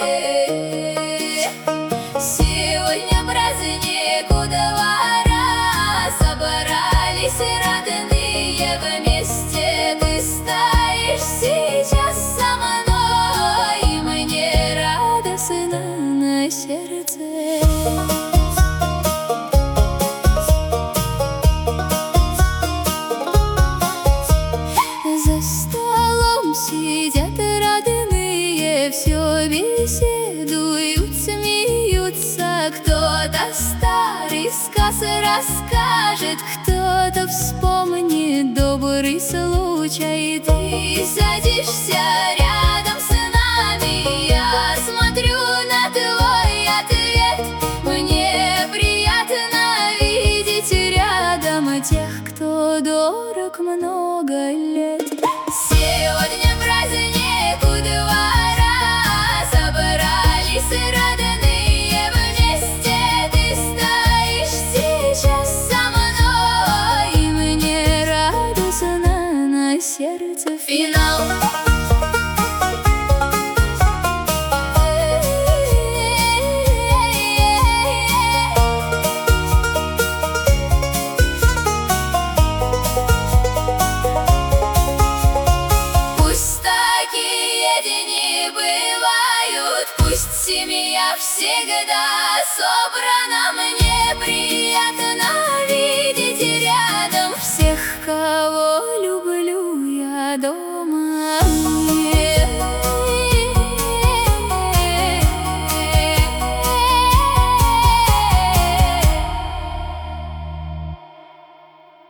Сегодня праздник у двора, собрались родные вместе. Ты стоишь сейчас со мной, и мне радостно на сердце. За столом сидят родные, все беседуют, смеются. Кто-то старый сказ расскажет, кто-то вспомнит добрый случай. Ты садишься рядом с нами, я смотрю на твой ответ. Мне приятно видеть рядом тех, кто дорог много лет. Сегодня праздник у двора, собрались родные вместе. Ты стоишь сейчас со мной, и мне радостно на сердце. Финал. Пусть семья всегда собрана, мне приятно